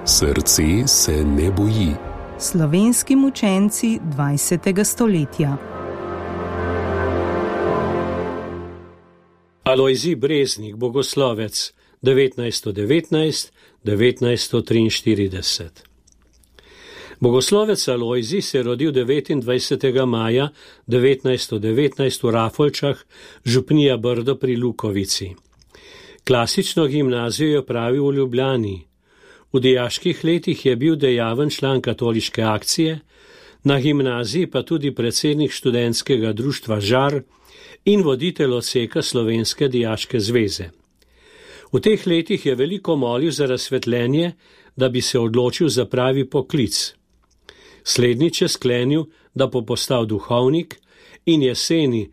Srce se ne boji. Slovenski mučenci 20. stoletja. Alojzij Breznik, bogoslovec 1919–1943. Bogoslovec Alojzij se je rodil 29. maja 1919 v Rafolčah, župnija Brdo pri Lukovici. Klasično gimnazijo je opravil v Ljubljani. V dijaških letih je bil dejaven član katoliške akcije, na gimnaziji pa tudi predsednik študentskega društva Žar in voditelj odseka Slovenske dijaške zveze. V teh letih je veliko molil za razsvetljenje, da bi se odločil za pravi poklic. Slednjič je sklenil, da bo postal duhovnik in jeseni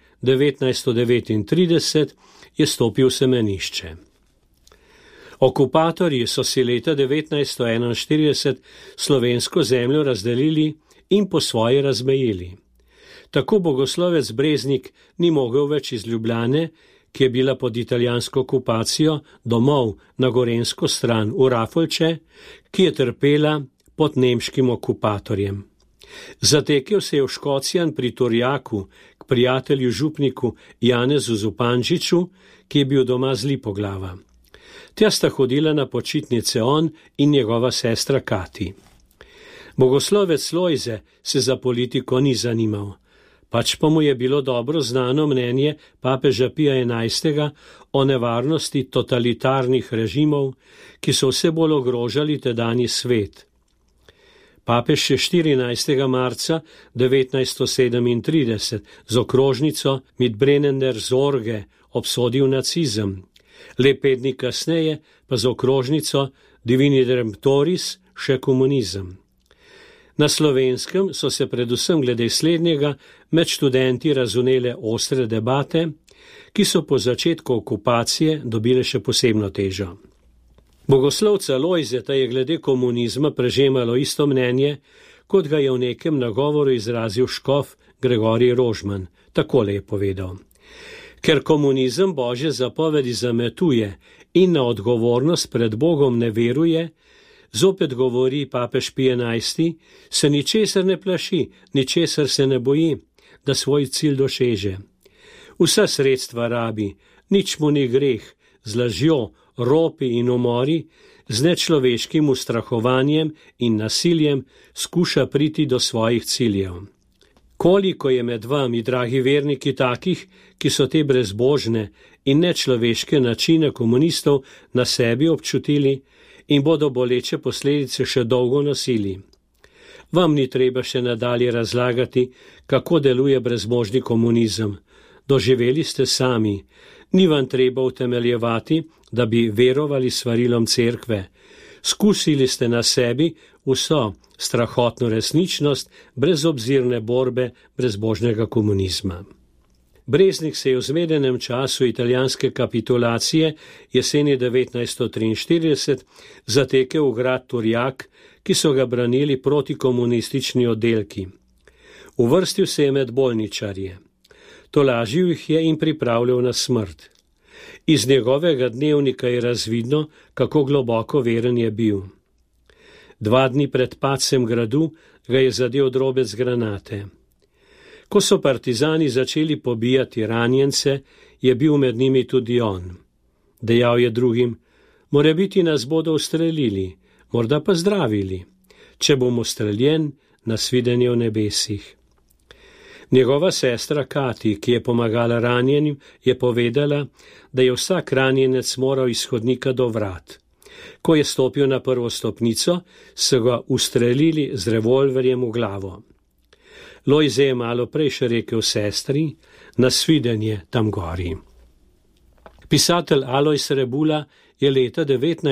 1939 je stopil v semenišče. Okupatorji so si leta 1941 slovensko zemljo razdelili in po svoje razmejili. Tako bogoslovec Breznik ni mogel več iz Ljubljane, ki je bila pod italijansko okupacijo, domov na gorenjsko stran v Rafolče, ki je trpela pod nemškim okupatorjem. Zatekel se je v Škocjan pri Turjaku k prijatelju župniku Janezu Zupančiču, ki je bil doma z Lipoglava. Tja sta hodila na počitnice on in njegova sestra Kati. Bogoslovec Lojze se za politiko ni zanimal, pač pa mu je bilo dobro znano mnenje papeža Pija XI. O nevarnosti totalitarnih režimov, ki so vse bolj ogrožali tedanji svet. Papež je 14. marca 1937 z okrožnico Mit brennender Sorge obsodil nacizem. Le 5 dni kasneje pa z okrožnico Divini Redemptoris še komunizem. Na Slovenskem so se predvsem glede slednjega med študenti razvnele ostre debate, ki so po začetku okupacije dobile še posebno težo. Bogoslovca Lojzeta je glede komunizma prežemalo isto mnenje, kot ga je v nekem nagovoru izrazil škof Gregorij Rožman. Takole je povedal: Ker komunizem Božje zapovedi zametuje in na odgovornost pred Bogom ne veruje, zopet govori papež Pij XI, se ničesar ne plaši, ničesar se ne boji, da svoj cilj doseže. Vsa sredstva rabi, nič mu ni greh, z lažjo, ropi in umori, z nečloveškim ustrahovanjem in nasiljem skuša priti do svojih ciljev. Koliko je med vami, dragi verniki, takih, ki so te brezbožne in nečloveške načine komunistov na sebi občutili in bodo boleče posledice še dolgo nosili. Vam ni treba še nadalje razlagati, kako deluje brezbožni komunizem. Doživeli ste sami, ni vam treba utemeljevati, da bi verovali svarilom cerkve. Skusili ste na sebi vso strahotno resničnost brezobzirne borbe brezbožnega komunizma. Breznik se je v zmedenem času italijanske kapitulacije jeseni 1943 zatekel v grad Turjak, ki so ga branili protikomunistični oddelki. Uvrstil se je med bolničarje. Tolažil jih je in pripravljal na smrt. Iz njegovega dnevnika je razvidno, kako globoko veren je bil. 2 dni pred padcem gradu ga je zadel drobec granate. Ko so partizani začeli pobijati ranjence, je bil med njimi tudi on. Dejal je drugim: morebiti nas bodo ustrelili, morda pa zdravili. Če bom ustreljen, nasvidenje v nebesih. Njegova sestra Kati, ki je pomagala ranjenim, je povedala, da je vsak ranjenec moral iz hodnika do vrat. Ko je stopil na prvo stopnico, so ga ustrelili z revolverjem v glavo. Lojze je malo prej še rekel sestri: nasvidenje tam gori. Pisatelj Alojz Rebula je leta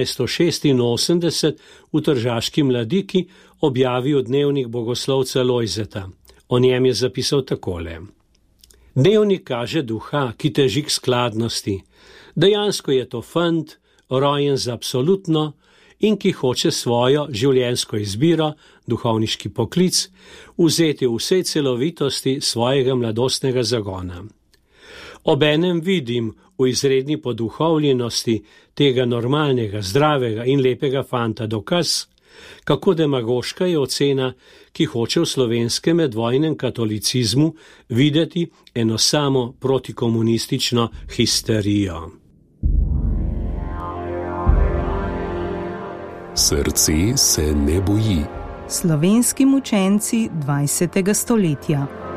1986 v tržaški Mladiki objavil dnevnik bogoslovca Lojzeta. O njem je zapisal takole: Dnevnik kaže duha, ki teži k skladnosti. Dejansko je to fant, rojen za absolutno in ki hoče svojo življenjsko izbiro, duhovniški poklic, vzeti v vsej celovitosti svojega mladostnega zagona. Obenem vidim v izredni poduhovljenosti tega normalnega, zdravega in lepega fanta dokaz, Kako demagoška je ocena, ki hoče v slovenskem medvojnem katolicizmu videti eno samo protikomunistično histerijo. Srce se ne boji. Slovenski mučenci 20. stoletja.